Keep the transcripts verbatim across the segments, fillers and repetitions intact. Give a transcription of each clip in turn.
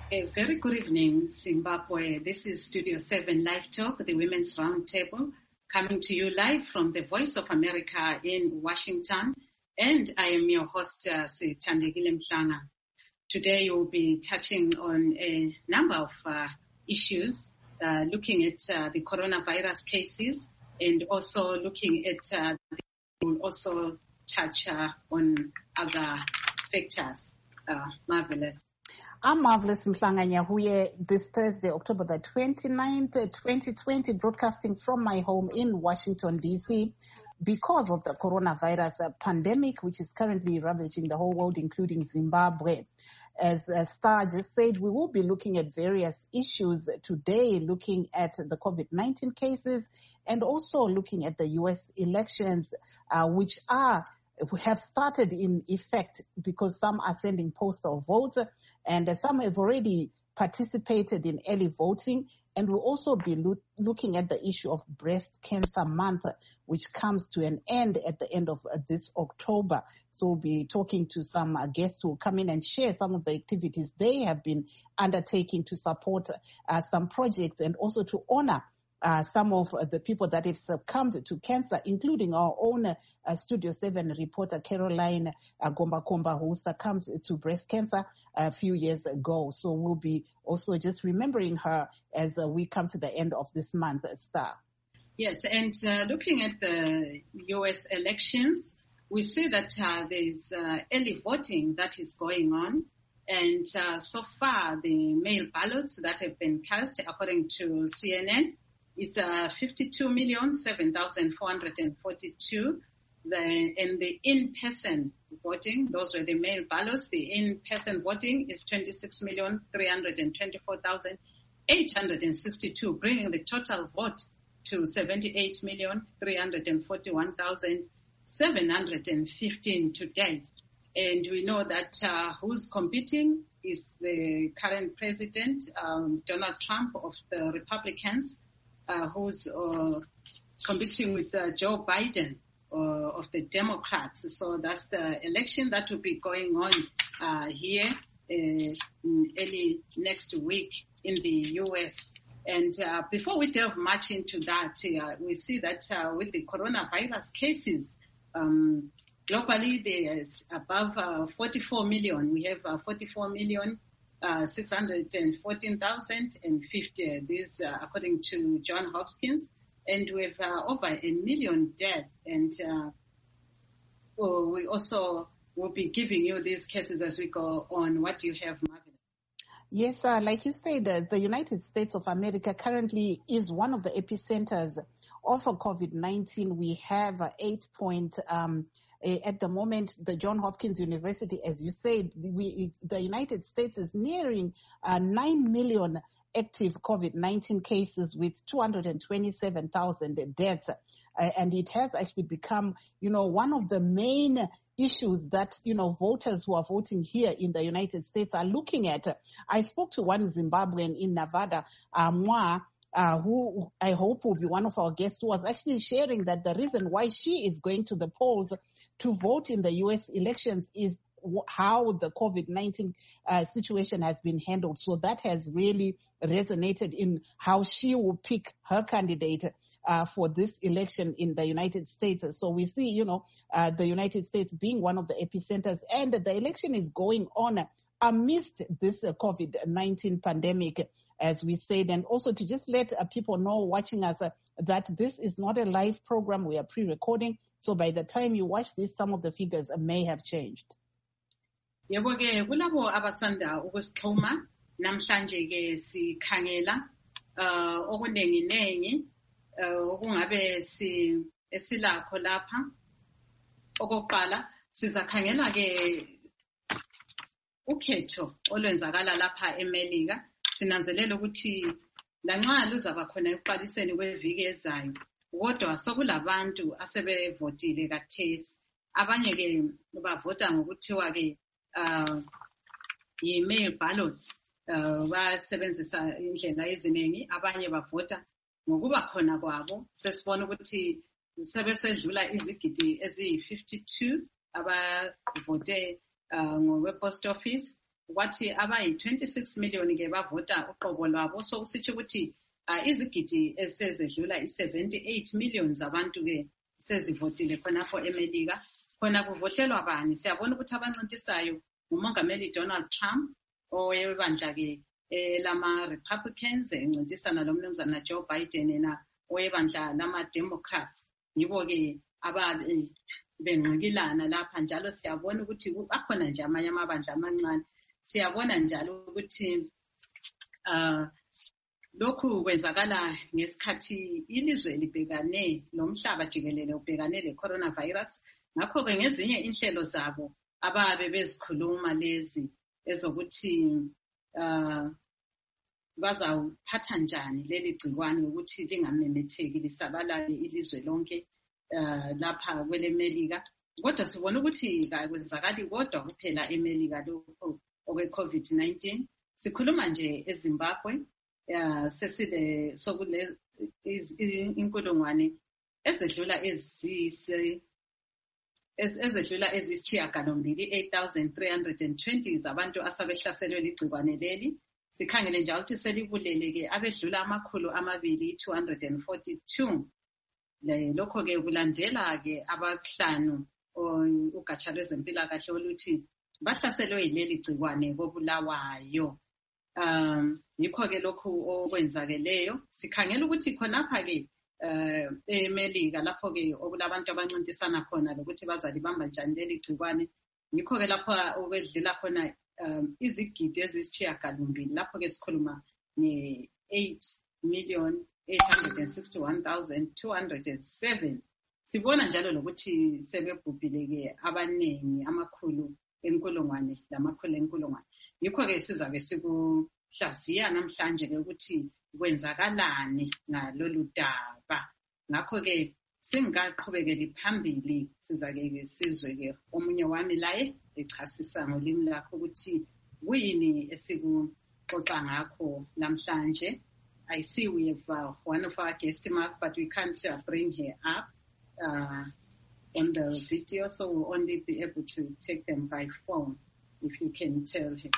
A very good evening, Zimbabwe. This is Studio seven Live Talk, the Women's Roundtable, coming to you live from the Voice of America in Washington. And I am your host, uh, Sithandekile Mhlanga. Today we'll be touching on a number of uh, issues, uh, looking at uh, the coronavirus cases and also looking at, uh, we'll also touch uh, on other factors. Uh, marvelous. I'm Marvelous Mhlanga Nyahuye this Thursday, October the twenty-ninth, twenty twenty, broadcasting from my home in Washington, D C because of the coronavirus pandemic, which is currently ravaging the whole world, including Zimbabwe. As uh, Star just said, we will be looking at various issues today, looking at the COVID nineteen cases and also looking at the U S elections, uh, which are have started in effect because some are sending postal votes and uh, some have already participated in early voting. And we'll also be lo- looking at the issue of Breast Cancer Month, which comes to an end at the end of uh, this October. So we'll be talking to some uh, guests who will come in and share some of the activities they have been undertaking to support uh, some projects and also to honor Uh, some of uh, the people that have succumbed to cancer, including our own uh, Studio seven reporter, Caroline uh, Gombakomba, who succumbed to breast cancer a few years ago. So we'll be also just remembering her as uh, we come to the end of this month, Star. Yes, and uh, looking at the U S elections, we see that uh, there's uh, early voting that is going on. And uh, so far, the mail ballots that have been cast, according to C N N, it's uh, fifty-two million seven thousand four hundred forty-two. The, and the in-person voting, those were the mail ballots. The in-person voting is twenty-six million three hundred twenty-four thousand eight hundred sixty-two, bringing the total vote to seventy-eight million three hundred forty-one thousand seven hundred fifteen to date. And we know that uh, who's competing is the current president, um, Donald Trump of the Republicans, Uh, who's uh, competing with uh, Joe Biden uh, of the Democrats. So that's the election that will be going on uh, here uh, early next week in the U S. And uh, before we delve much into that, uh, we see that uh, with the coronavirus cases, um, globally there is above uh, forty-four million. We have uh, forty-four million. Uh, six hundred fourteen thousand fifty, this uh, according to John Hopkins, and we have uh, over a million deaths. And uh, well, we also will be giving you these cases as we go on. What do you have, Marvin? Yes, uh, like you said, uh, the United States of America currently is one of the epicenters of COVID nineteen. We have uh, eight point. Um, At the moment, the Johns Hopkins University, as you said, we, the United States is nearing uh, nine million active COVID nineteen cases with two hundred twenty-seven thousand deaths. Uh, and it has actually become, you know, one of the main issues that, you know, voters who are voting here in the United States are looking at. I spoke to one Zimbabwean in Nevada, uh, Mwa, Uh, who I hope will be one of our guests, who was actually sharing that the reason why she is going to the polls to vote in the U S elections is w- how the COVID nineteen uh, situation has been handled. So that has really resonated in how she will pick her candidate uh, for this election in the United States. So we see, you know, uh, the United States being one of the epicenters, and the election is going on amidst this uh, COVID nineteen pandemic, as we said, and also to just let uh, people know watching us uh, that this is not a live program. We are pre-recording. So by the time you watch this, some of the figures uh, may have changed. Yebo ke kulabo abasanda ukusixhuma namhlanje ke sikhangela uh okuningi nengi uh okungabe si esilakho lapha. Okokuqala sizakhangela ke ukhetho olwenzakala lapha eMelika. Sinanzelela ukuthi lanxa luzaba khona ekuqaliseni kweviki ezayo, kodwa sokulabantu asebevotile kathesi. Abanye ke bavota ngokuthiwa ke uh yi-mail ballots, uh basebenzisa indlela eziningi. Abanye bavota ngokuba khona kwabo. Sesibona ukuthi sebesedlula izigidi eziyi fifty-two abavote uh ngokwe post office. wathi abayi twenty-six million ke bavota uqobo lwabo. So kusitsho ukuthi uh, izigidi esezedlula i-seventy-eight million zabantu ke sezivotile khonapho eMelika. Khona kuvotelwa bani? Siyabona ukuthi abancintisayo uMongameli Donald Trump owebandla ke lama Republicans encintisana lo mnumzana Joe Biden na owebandla lama Democrats. Yibo ke ababe benqikilana lapha, njalo siyabona ukuthi akhona nje amanye amabandla amancane. Siyabona njalo ukuthi uh lokhu kwenzakala ngesikhathi ilizwe libhekane lomhlaba jikelele ubhekane le coronavirus. Ngakho ke ngezinye inhlelo zabo ababe bezikhuluma lezi ezokuthi uh bazawuphatha njani leli gciwane ukuthi lingamemetheki lisabalale ilizwe lonke uh lapha kweleMelika. Kodwa sibona ukuthi kwenzakali kodwa kuphela eMelika lokho okwe COVID nineteen. Sikhuluma nje eZimbabwe uh sesile sokule inkulungwane ezedlula ezise ezedlula ezisishiyagalombili eight thousand three hundred twenty zabantu asabehlaselwe ligciwane leli. Sikhangele njalo ukuthi selibuleleke abedlula amakhulu amabili two hundred forty-two. Lokho ke kulandela ke abahlanu ugatsha lwezempilakahle oluthi bahlaselwe yileli gciwane kobulawayo. Um yikho ke lokhu okwenzakeleyo. Sikhangela ukuthi khonapha ke uh eMelika lapho ke okulabantu abancintisana khona lokuthi bazalibamba njani leli gciwane. Yikho ke lapho okwedlula khona um izigidi ezisishiyagalombili lapho ke sikhuluma nge eight million eight hundred sixty-one thousand two hundred seven. Sibona njalo lokuthi sebebhubhile ke abanengi amakhulu enkulungwane lamakhulu enkulungwane. Yikho ke sizabe sikuhlaziya namhlanje ke ukuthi kwenzakalani ngalolu daba. Ngakho ke singaqhubekeli phambili sizake sizwe ke omunye wami laye echasisa ngolimi lakho ukuthi kuyini esikuxoxa ngakho namhlanje. I see we have uh, one of our guest mark, but we can't uh, bring her up uh, on the video, so we'll only be able to take them by phone. If you can tell her,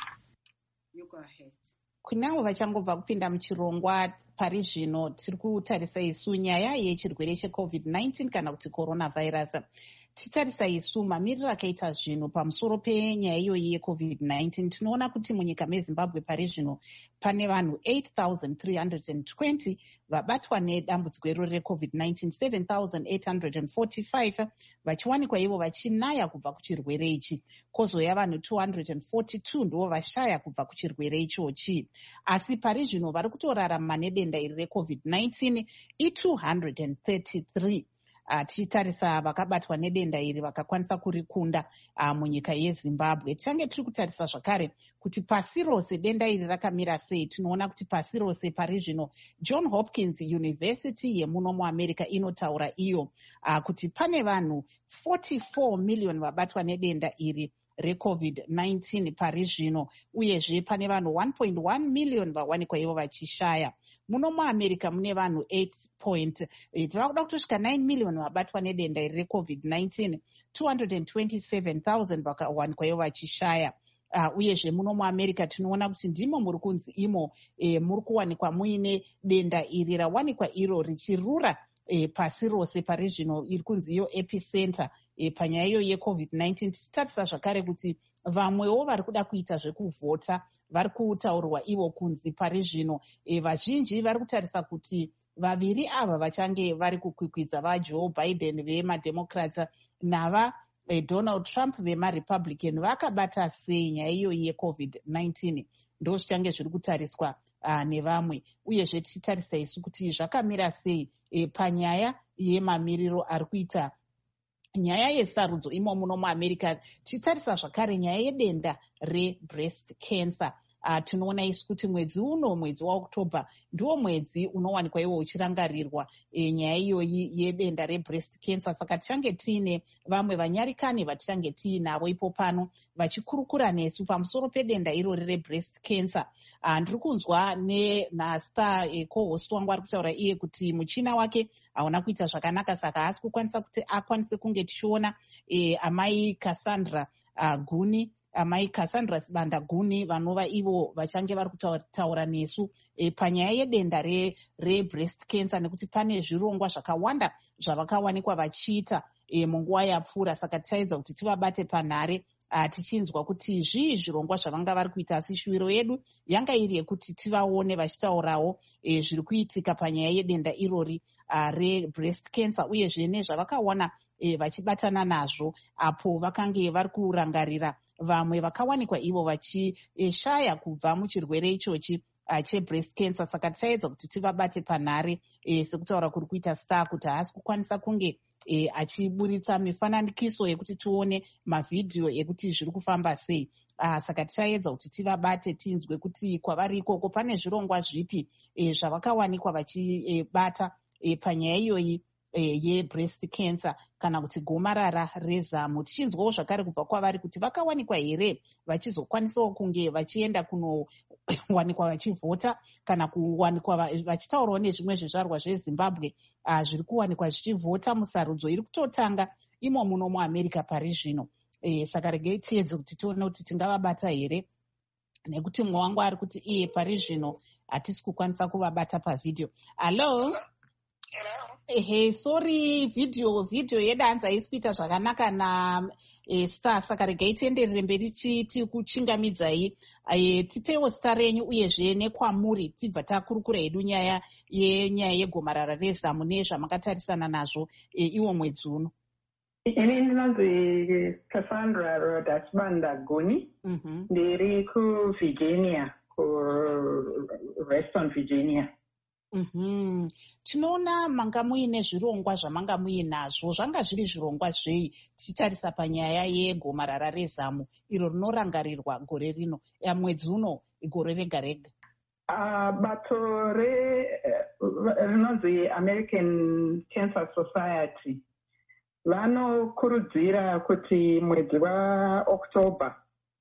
you go ahead. Kunavo vachangobva kupinda muchirongwa pari zvino tiri kutarisa isu nyaya yechirwere checovid nineteen kana kuti coronavirus. Titarisa isu mamiriro akaita zvinhu pamusoro penyaya iyoyi yecovid nineteen. Tinoona kuti munyika meZimbabwe pari zvino pane vanhu eight thousand three hundred twenty vabatwa nedambudziko iro recovid nineteen, seven thousand eight hundred forty-five vachiwanikwa ivo vachinaya kubva kuchirwere ichi. Kozouya vanhu two hundred forty-two ndivo vashaya kubva kuchirwere ichochi. Asi pari zvino vari kutorarama nedenda iri recovid nineteen i two hundred thirty-three. Uh, tichitarisa vakabatwa nedenda iri vakakwanisa kurikunda uh, munyika yeZimbabwe. Tichange tiri kutarisa zvakare kuti pasi rose denda iri rakamira sei. Tinoona kuti pasi rose pari zvino John Hopkins University yemuno muAmerica inotaura iyo uh, kuti pane vanhu forty-four million vabatwa nedenda iri recovid nineteen pari zvino, uyezve pane vanhu one point one million vawanikwa ivo vachishaya. Muno muAmerica mune vanhu eight point eight vakuda kutosvika nine million vabatwa nedenda iri recovid nineteen, two hundred twenty-seven thousand vakawanikwa ivo vachishaya. Uh, uyezve muno muAmerica tinoona kuti ndimo muri kunzi imo e, muri kuwanikwa muine denda iri rawanikwa iro richirura e, pasi rose pari zvino iri kunzi iyo epicenter e, panyaya iyo yecovid nineteen. Tichitarisa zvakare kuti vamwewo vari kuda kuita zvekuvhota vari kutaurwa ivo kunzi pari zvino e, vazhinji vari kutarisa kuti vaviri ava vachange vari kukwikwidza vaJoe Biden vemademocrats nava e, Donald Trump vemarepublican vakabata sei nyaya iyoyi yecovid nineteen. Ndo zvichange zviri kutariswa uh, nevamwe. Uyezve tichitarisa isu kuti zvakamira sei e, panyaya yemamiriro ari kuita nyaya yesarudzo imo muno muAmerica. Tichitarisa zvakare nyaya yedenda rebreast cancer. Uh, tinoona isu kuti mwedzi uno, mwedzi waOctober, ndiwo mwedzi unowanikwa iwo uchirangarirwa e, nyaya iyoyi yedenda rebreast cancer. Saka tichange tiine vamwe vanyarikani vatichange tiinavo ipo pano vachikurukura nesu pamusoro pedenda irori rebreast cancer. Uh, ndiri kunzwa nenhasta e, co-host wangu ari kutaura iye kuti muchina wake hauna kuita zvakanaka, saka haasi kukwanisa kuti akwanise kunge tichiona e, amai Cassandra uh, Guni amai Cassandra Sibandaguni vanova ivo vachange vari kutaura nesu e, panyaya yedenda rebreast re cancer, nekuti pane zvirongwa zvakawanda zvavakawanikwa vachiita e, munguva yapfuura. Saka tichaedza kuti tivabate panhare uh, tichinzwa kuti zvii zvirongwa zvavanga vari kuita, asi shuviro yedu yanga iri yekuti tivaone vachitaurawo e, zviri kuitika panyaya yedenda irori uh, rebreast cancer, uyezve nezvavakaona e, vachibatana nazvo apo vakange vari kurangarira vamwe vakawanikwa ivo vachishaya kubva muchirwere ichochi uh, chebreast cancer. Saka tichaedza kuti tivabate panhare e, sekutaura kuri kuita star kuti haasi kukwanisa kunge e, achiburitsa mifananikiso yekuti tione mavhidhiyo ekuti zviri kufamba sei. Uh, saka tichaedza kuti tivabate tinzwe kuti kwavari ikoko pane zvirongwa zvipi e, zvavakawanikwa vachibata e, panyaya iyoyi E, yebreast cancer kana kuti gomarara rezamu. Tichinzwawo zvakare kubva kwavari kuti vakawanikwa here vachizokwanisawo kunge vachienda kunowanikwa vachivhota kana kuwanikwa vachitaurawo nezvimwe zvizvarwa zvezimbabwe uh, zviri kuwanikwa zvichivhota musarudzo iri kutotanga imo muno muamerica pari zvino. E, saka regei tiedze kuti tione kuti tingavabata here, nekuti mumwe wangu ari kuti iye pari zvino hatisi kukwanisa kuvabata pavhidhiyo. Hallo. Ehe, sorry, video video yedanza haisi kuita zvakanaka na e, star, saka regai tienderere mberi tikuchingamidzai. E, tipewo star renyu uyezve nekwamuri tibva takurukura hedu nyaya yenyaya yegomarara rezamu nezvamakatarisana nazvo e, iwo mwedzi uno. Ini ndinonzi Cassandra Roda Sibandaguni. mm-hmm. Ndiri kuVirginia, kuReston, Virginia. Mm-hmm. Tinoona manga muine zvirongwa zvamanga muinazvo. Zvanga zviri zvirongwa zvei tichitarisa panyaya yegomarara rezamu iro rinorangarirwa gore rino, ya mwedzi uno gore rega rega? Uh, bato rinonzi American Cancer Society vanokurudzira kuti mwedzi waOctober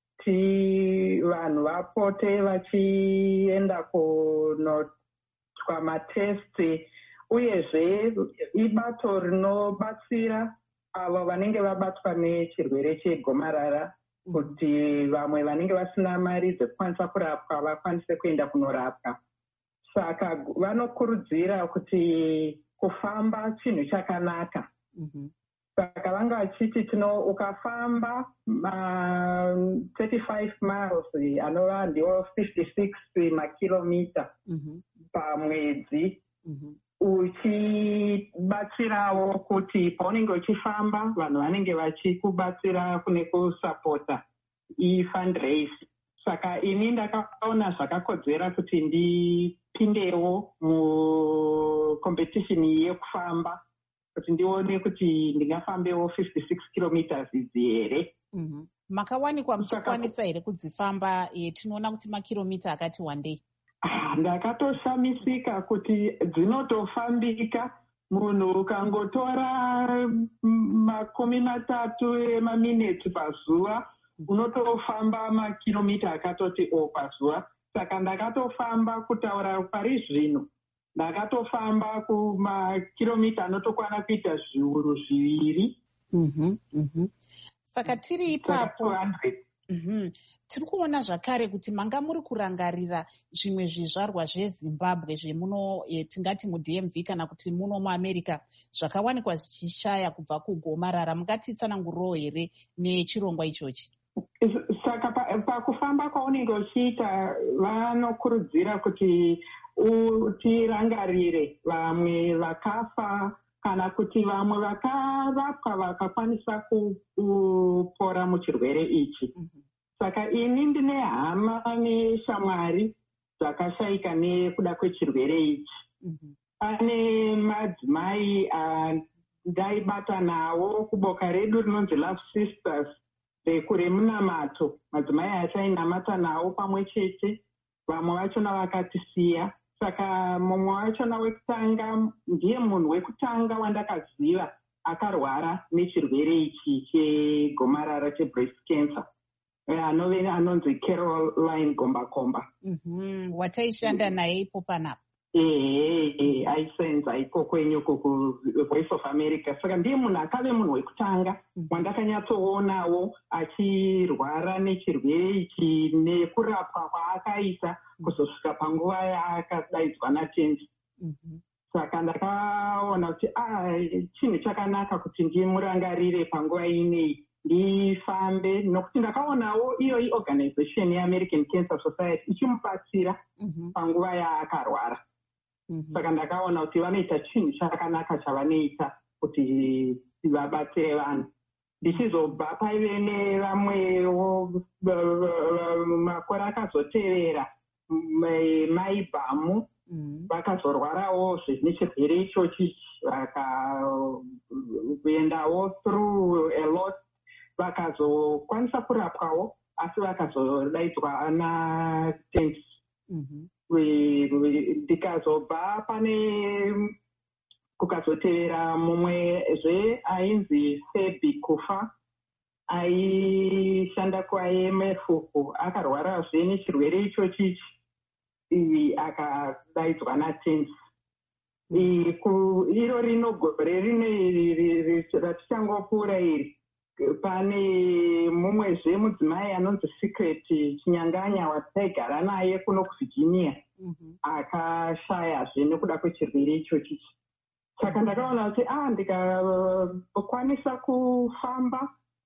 ti vanhu vapote vachienda kuno matesti, uyezve ibato rinobatsira avo vanenge vabatwa nechirwere chegomarara kuti vamwe vanenge vasina mari dzekukwanisa kurapwa vakwanise kuenda kunorapwa. Saka vanokurudzira kuti kufamba chinhu chakanaka. mm-hmm. Saka vanga vachiti tino ukafamba uh, thirty-five miles anova ndiwo fifty-six makilomita mm-hmm. pamwedzi, mm-hmm. uchibatsirawo kuti paunenge uchifamba vanhu vanenge vachikubatsira kune kusapota ifundraise. Saka ini ndakaona zvakakodzera kuti ndipindewo mucompetition yekufamba kuti ndione kuti ndingafambewo fifty-six kilometers idzi here. mm-hmm. Makawanikwa muchikwanisa here kudzifamba? E, tinoona kuti makilomita akati wandei. Ndakatoshamisika kuti dzinotofambika. Munhu ukangotora makumi matatu emaminitsi pazuva unotofamba makilomita akatoti o pazuva. Saka ndakatofamba kutaura pari zvino ndakatofamba kumakilomita anotokwana kuita zviuru zviviri. mm-hmm. mm-hmm. Saka tiri ipapo mm-hmm. tiri kuona zvakare kuti manga muri kurangarira zvimwe zvizvarwa zvezimbabwe zvemuno e, tingati muD M V kana kuti muno muamerica zvakawanikwa zvichishaya kubva kugomarara. Mungatitsanangurirewo here nechirongwa ichochi? Saka pakufamba pa kwaunenge uchiita vanokurudzira kuti utirangarire vamwe vakafa kana kuti vamwe vakarapwa vakakwanisa kupora muchirwere ichi. mm-hmm. Saka ini ndine hama neshamwari dzakashayika nekuda kwechirwere ichi. mm-hmm. Pane madzimai ndaibata nawo kuboka redu rinonzi Love Sisters rekuremunamato, madzimai achainamata nawo pamwe chete, vamwe vachona vakatisiya. Saka mumwe wachona wekutanga ndiye munhu wekutanga wandakaziva akarwara nechirwere ichi chegomarara chebreast cancer, anove anonzi Caroline Gombakomba. mm-hmm. Wataishanda naye ipo panapa? ehe aisenza ikoko kwenyu kuVoice of America. Saka ndiye munhu akave munhu wekutanga wandakanyatsooonawo achirwara nechirwere ichi nekurapwa kwaakaita kuzosvika panguva yaakadaidzwa naTENS. Saka ndakaona kuti ah chinhu chakanaka kuti ndimurangarire panguva inei, ndifambe nokuti ndakaonawo iyo iorganization yeAmerican Cancer Society ichimubatsira panguva yaakarwara. Saka ndakaona kuti vanoita chinhu chakanaka chavanoita kuti vabatsire vanhu. Ndichizobva paive nevamwewo makore akazotevera mai Bhamu vakazorwarawo nechirwere ichochi vakaendawo through a lot, vakazokwanisa kurapwawo asi vakazodaidzwa naTENS. Ndikazobva pane kukazotevera mumwezve ainzi Sebi Kufa aishanda kuI M F akarwarazve nechirwere ichochi akadaidzwa naTENS. Iro rino gore rine ratichangopfuura iri pane mumwezve mudzimai anonzi Secret Chinyanganya wataigara naye kuno kuVirginia akashayazve nekuda kwechirwere ichochi. Saka ndakaona kuti ah ndikakwanisa kufamba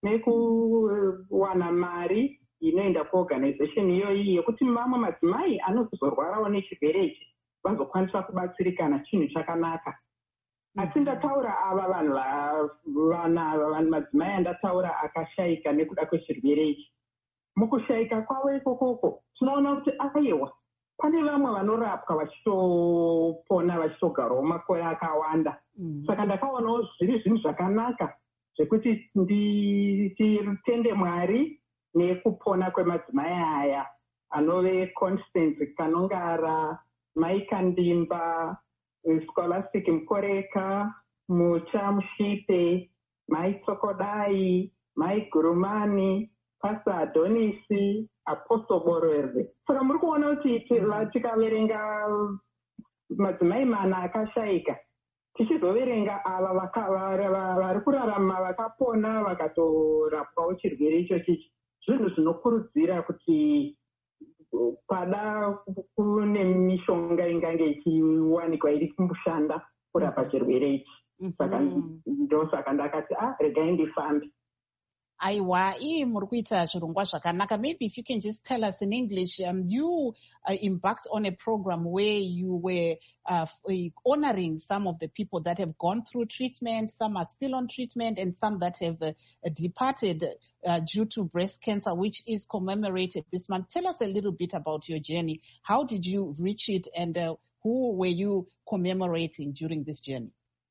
nekuwana mari inoenda kuorganization iyoyi yekuti vamwe madzimai anozorwarawo nechirwere ichi vazokwanisa kubatsirikana, chinhu chakanaka. Asi ndataura ava vanhu vana ava vanhu madzimai andataura akashayika nekuda kwechirwere ichi. Mukushayika kwavo ikokoko tinoona kuti aiwa pane vamwe vanorapwa vachitopona vachitogarawo makore akawanda. Saka ndakaonawo zviri zvinhu zvakanaka zvekuti nditende Mwari nekupona kwemadzimai aya anove Constance Kanongara, Mai Kandimba, Scholastic Mukoreka, Mucha Mushipe, Mai Tsokodai, Mai Gurumani, Pastor Adonisi, Apostle Borwerve. Saka muri kuona kuti tikaverenga madzimai mana akashayika tichizoverenga ava vari kurarama vakapona vakatorapwawo chirwere ichochi. Zvinhu zvinokurudzira kuti pada kune mishonga ingange ichiwanikwa iri kumboshanda kurapa chirwere ichi. Saka ndosaka ndakati ah regai ndifambe. Aiwa, ii muri kuita zvirongwa zvakanaka. Maybe if you can just tell us in English, um, you uh, embarked on a program where you were uh, honoring some of the people that have gone through treatment, some are still on treatment, and some that have uh, departed uh, due to breast cancer, which is commemorated this month. Tell us a little bit about your journey. How did you reach it, and uh, who were you commemorating during this journey?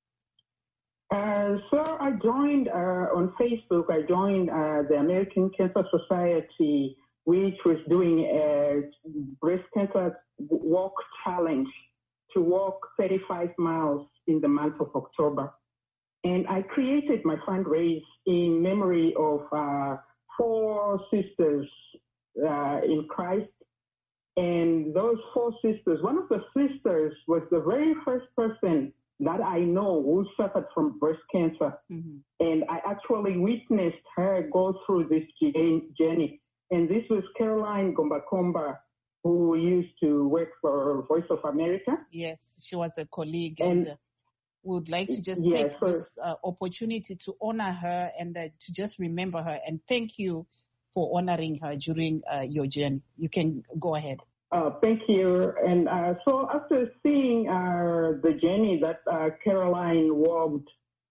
Uh, so I joined uh, on Facebook, I joined uh, the American Cancer Society, which was doing a breast cancer walk challenge to walk thirty-five miles in the month of October. And I created my fundraise in memory of uh, four sisters uh, in Christ. And those four sisters, one of the sisters was the very first person that I know who suffered from breast cancer. Mm-hmm. And I actually witnessed her go through this journey. And this was Caroline Gombakomba, who used to work for Voice of America. Yes, she was a colleague. And, and we would like to just yeah, take so, this uh, opportunity to honor her and uh, to just remember her. And thank you for honoring her during uh, your journey. You can go ahead. Uh, thank you. And uh, so after seeing uh, the journey that uh, Caroline walked,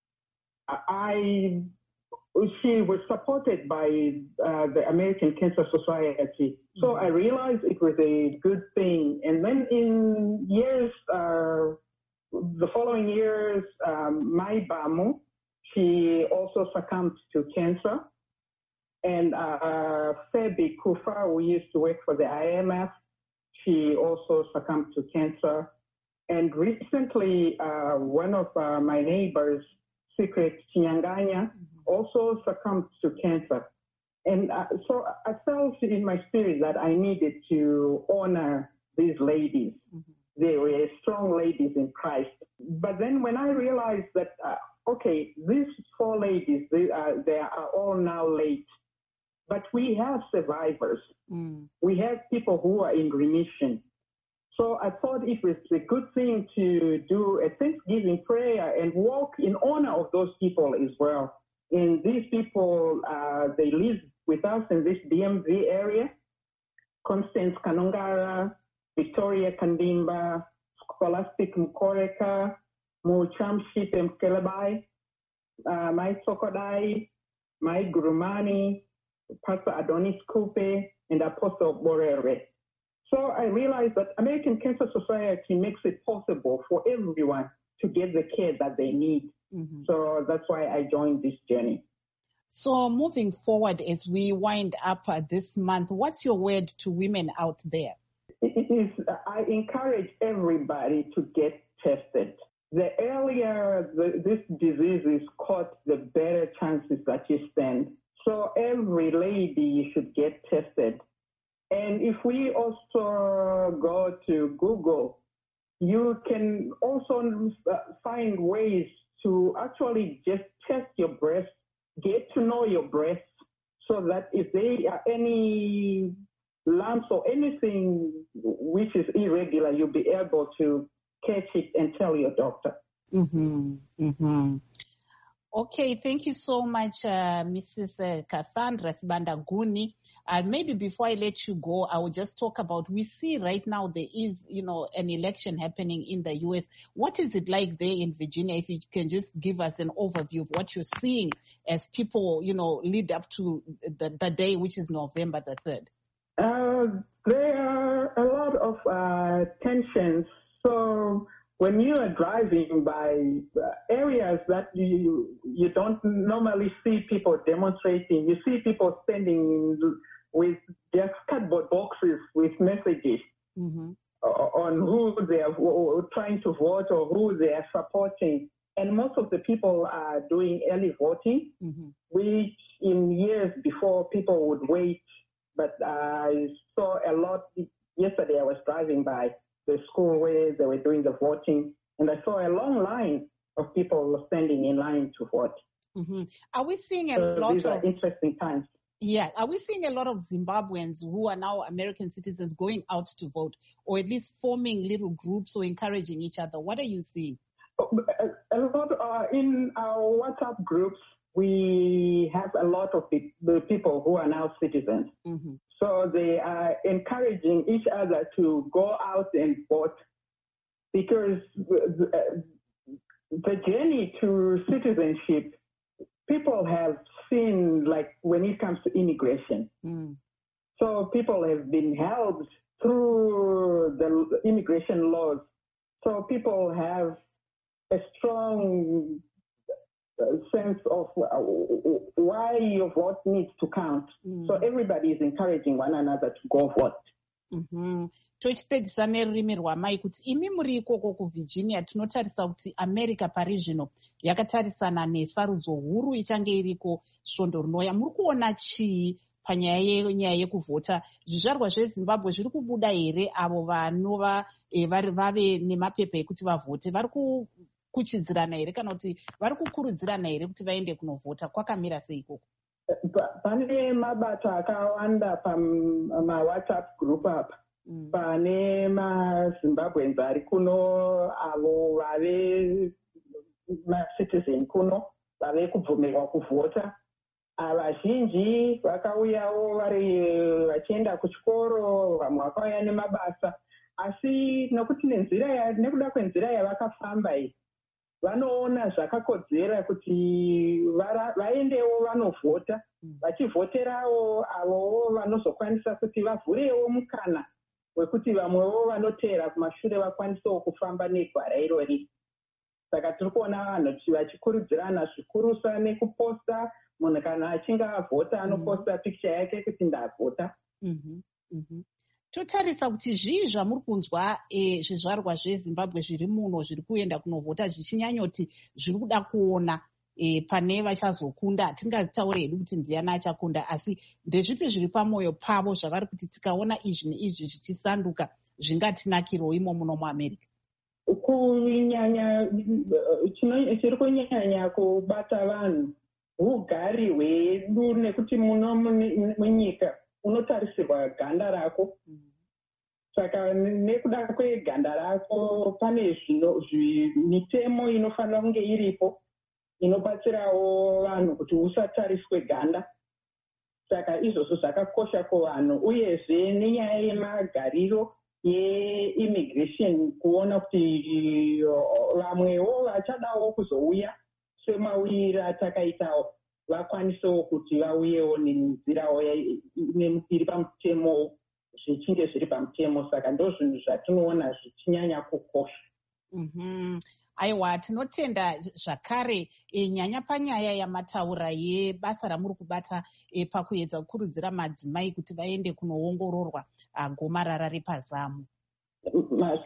I she was supported by uh, the American Cancer Society. So mm-hmm. I realized it was a good thing. And then in years, uh, the following years, um, Mai Bhamu, she also succumbed to cancer. And uh, Sebi Kufa, who used to work for the I M F, she also succumbed to cancer. And recently, uh, one of uh, my neighbors, Secret Chinyanganya, mm-hmm. also succumbed to cancer. And uh, so I felt in my spirit that I needed to honor these ladies. Mm-hmm. they were strong ladies in Christ. But then when I realized that, uh, okay, these four ladies, they are, they are all now late, but we have survivors. Mm. We have people who are in remission. So I thought it was a good thing to do a Thanksgiving prayer and walk in honor of those people as well. And these people, uh, they live with us in this D M V area. Constance Kanongara, Victoria Kandimba, Scholastic Mkoreka, Muchamship Mkelebai, uh, Mai Sokodai, Mai Gurumani, Pastor Adonis Kupe, and Apostle Borere. So I realized that American Cancer Society makes it possible for everyone to get the care that they need. Mm-hmm. So that's why I joined this journey. So moving forward, as we wind up uh, this month, what's your word to women out there? It is, I encourage everybody to get tested. The earlier the, this disease is caught, the better chances that you stand. So every lady should get tested. And if we also go to Google, you can also find ways to actually just test your breast, get to know your breasts, so that if there are any lumps or anything which is irregular, you'll be able to catch it and tell your doctor. Mm-hmm. Mm-hmm. Okay, thank you so much, uh, Missus Uh, Cassandra Sibandaguni. Uh, maybe before I let you go, I will just talk about, we see right now there is, you know, an election happening in the U S. What is it like there in Virginia? If you can just give us an overview of what you're seeing as people, you know, lead up to the, the day, which is November the third. Uh, there are a lot of uh, tensions. So when you are driving by areas that you you don't normally see people demonstrating, you see people standing with their cardboard boxes with messages mm-hmm. on who they are trying to vote or who they are supporting. And most of the people are doing early voting, mm-hmm. which in years before people would wait. But I saw a lot. Yesterday I was driving by the school where they were doing the voting, and I saw a long line of people standing in line to vote. Mm-hmm. Are we seeing a so lot these of are interesting times? Yeah, are we seeing a lot of Zimbabweans who are now American citizens going out to vote, or at least forming little groups or encouraging each other? What are you seeing? A lot uh, in our WhatsApp groups. We have a lot of the, the people who are now citizens. Mm-hmm. So they are encouraging each other to go out and vote, because the, the journey to citizenship, people have seen, like when it comes to immigration. Mm. So people have been held through the immigration laws. So people have a strong sense of why your vote needs to count. Mm. So everybody is encouraging one another to go vote. Mm-hmm. Tochipedzisa nerurimi rwamai kuti imi muri ikoko kuvirginia tinotarisa kuti America pari zvino yakatarisana nesarudzo huru ichange iriko svondo rinouya. Muri kuona chii panyaya yenyaya yekuvhota? Zvizvarwa zveZimbabwe zviri kubuda here avo vanova vave nemapepa ekuti vavhote? Vari kuchidzirana here kana kuti vari kukurudzirana here kuti vaende kunovhota? Kwakamira sei ikoko? Pane mabato akawanda pamawhatsapp group apa. Mm. Pane maZimbabweans ari kuno, avo vave macitizen kuno, vave kubvumirwa kuvhota. Vazhinji vakauyawo vari vachienda kuchikoro, vamwe vakauya nemabasa. Asi nekuti nenzira nekuda kwenzira yavakafamba iyi, vanoona zvakakodzera kuti vaendewo vanovhota, vachivhoterawo avowo vanozokwanisa kuti vavhurewo mukana wekuti vamwewo vanoteera kumashure vakwanisewo kufamba negwara irori. Saka tiri kuona vanhu vachikurudzirana zvikurusa nekuposta. Munhu kana achinge avhota anoposta pikicha yake kuti ndavhota. Totarisa kuti zvii zvamuri kunzwa zvizvarwa zveZimbabwe zviri muno zviri kuenda kunovhota zvichinyanyoti zviri kuda kuona pane vachazokunda? Hatingataure hedu kuti ndiani achakunda, asi ndezvipi zviri pamwoyo pavo zvavari kuti tikaona izvi neizvi zvichisanduka zvingatinakirawo imo muno muamerica? Kunyanya chiri kunyanya kubata vanhu ugari hwedu, nekuti muno munyika unotarisirwa ganda rako. Saka nekuda kweganda rako pane mitemo inofanira kunge iripo inobatsirawo vanhu kuti usatariswe ganda. Saka izvozvo zvakakosha kuvanhu, uyezve nenyaya yemagariro ye-immigration, kuona kuti vamwewo vachadawo kuzouya semauyiro atakaitawo vakwanisewo kuti vauyewo nenzirawo iri pamutemo, zvichinge zviri pamutemo. Saka ndo zvinhu zvatinoona zvichinyanya kukosha. Mm-hmm. Aiwa, tinotenda zvakare e, nyanya panyaya yamataura yebasa ramuri kubata e, pakuedza kukurudzira madzimai kuti vaende kunoongororwa gomarara repazamu. Uh,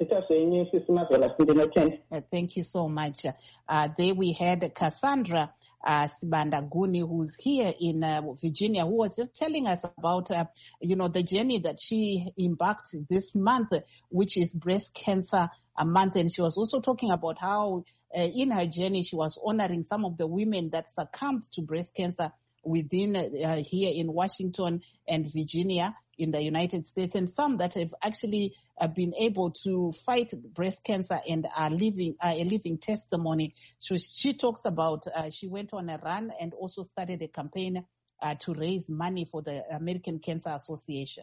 thank you so much. Uh, there we had Cassandra uh, Sibandaguni, who's here in uh, Virginia, who was just telling us about, uh, you know, the journey that she embarked this month, which is breast cancer a month. And she was also talking about how uh, in her journey, she was honoring some of the women that succumbed to breast cancer within uh, here in Washington and Virginia in the United States, and some that have actually uh, been able to fight breast cancer and are living uh, a living testimony. So she talks about uh, she went on a run and also started a campaign uh, to raise money for the American Cancer Association.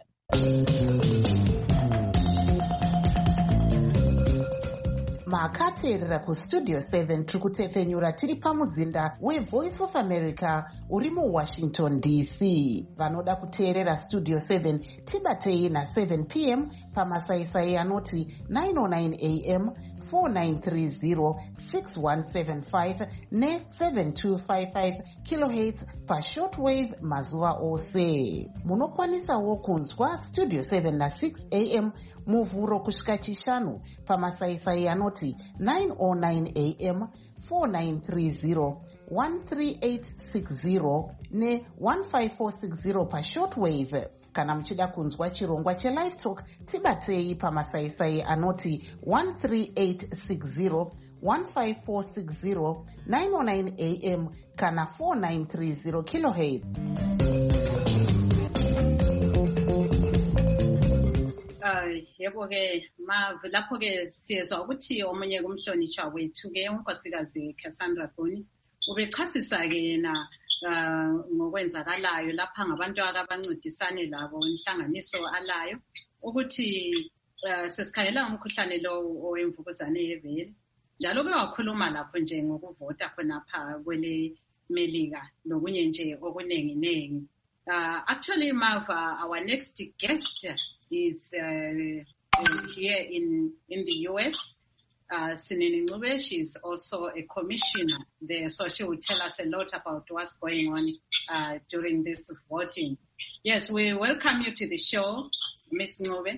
Makateerera kustudio seven tiri kutefenyura tiri pamuzinda weVoice of America uri muWashington D C. Vanoda kuteerera studio seven tibatei na seven p m pamasaisai anoti nine oh nine a m, four nine three zero, six one seven five ne seven two five five kilohertz pashortwave mazuva ose. Munokwanisawo kunzwa studio seven na six a m muvhuro kusvika chishanu pamasaisai anoti nine oh nine a m, four nine three zero, one three eight six zero ne one five four six zero pashortwave. Kana muchida kunzwa chirongwa chelive talk tibatei pamasaisai anoti one three eight six zero, one five four six zero, nine oh nine a m kana four nine three zero kilohertz. Yebo ke mavu lapho ke siyezwa ukuthi omunye kumhlonishwa wethu ke unkosikazi Cassandra Guni ubechasisa ke yena ngokwenzakalayo lapha ngabantu akabancedisane labo inhlanganiso alayo ukuthi sesikhangela umkhuhlane lo owemvukuzane yevele, njalo ke wakhuluma lapho nje ngokuvota khonapha kwele Melika nokunye nje okuningi ningi. Uh, actually, Mava, our next guest is uh, here in, in the U S. Uh, Sinini Ngube, she's also a commissioner there, so she will tell us a lot about what's going on uh, during this voting. Yes, we welcome you to the show, Miss Ngube.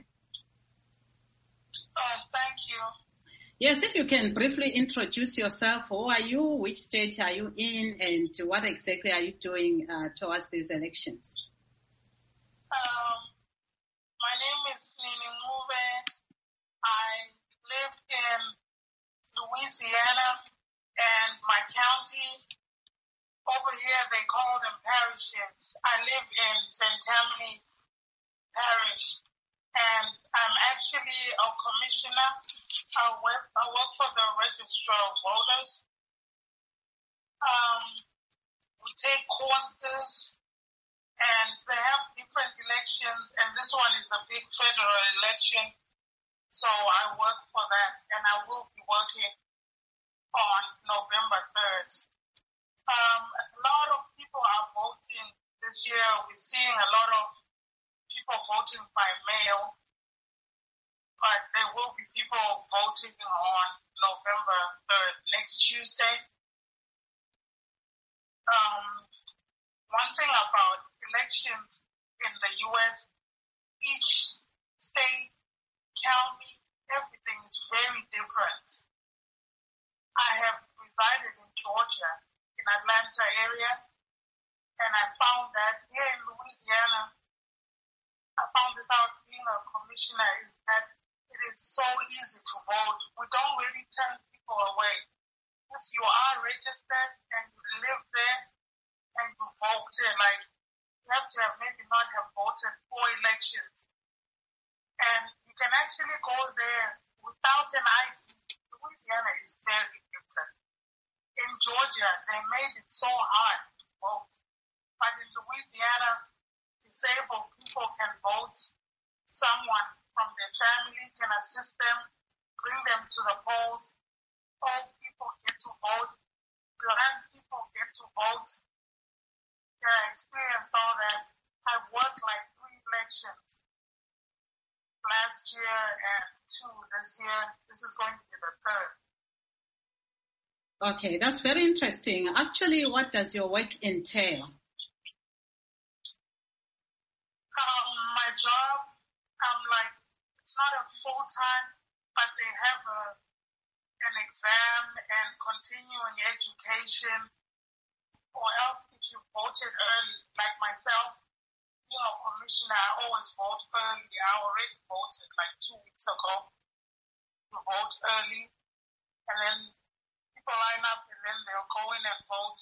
Oh, thank you. Yes, if you can briefly introduce yourself, who are you, which state are you in, and what exactly are you doing uh, towards these elections? Um, my name is Nini Ngube. I live in Louisiana, and my county, over here they call them parishes. I live in Saint Tammany Parish, and I'm actually a commissioner. I work, I work for the Registrar of Voters. Um, we take courses, and they have different elections, and this one is the big federal election. So I work for that, and I will be working on November third. Um, a lot of people are voting this year. We're seeing a lot of people voting by mail, but there will be people voting on November third, next Tuesday. Um, one thing about elections in the U S, each state, county, everything is very different. I have resided in Georgia, in Atlanta area, and I found that here in Louisiana, I found this out being a commissioner, is that it's so easy to vote. We don't really turn people away. If you are registered and you live there and you voted, like you have to have maybe not have voted four elections. And you can actually go there without an I D. Louisiana is very different. In Georgia, they made it so hard to vote. But in Louisiana, disabled people can vote. Someone from their family can assist them, bring them to the polls. Old people get to vote. Blind people get to vote. Yeah, I experienced all that. I worked like three elections last year and two this year. This is going to be the third. Okay, that's very interesting. Actually, what does your work entail? Um, my job, I'm like, it's not a full-time, but they have a, an exam and continuing education. Or else, if you voted early, like myself, you know, commissioner, I always vote early. I already voted like two weeks ago. You vote early, and then people line up, and then they'll go in and vote.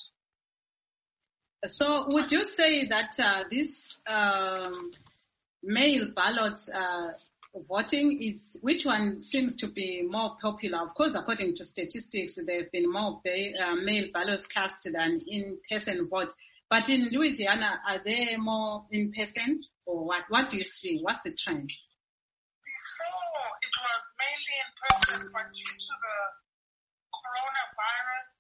So would you say that uh, this um, mail ballot uh, voting is, which one seems to be more popular? Of course, according to statistics, there have been more ba- uh, mail ballots cast than in-person vote. But in Louisiana, are they more in-person or what? What do you see? What's the trend? Before, it was mainly in person, but due to the coronavirus,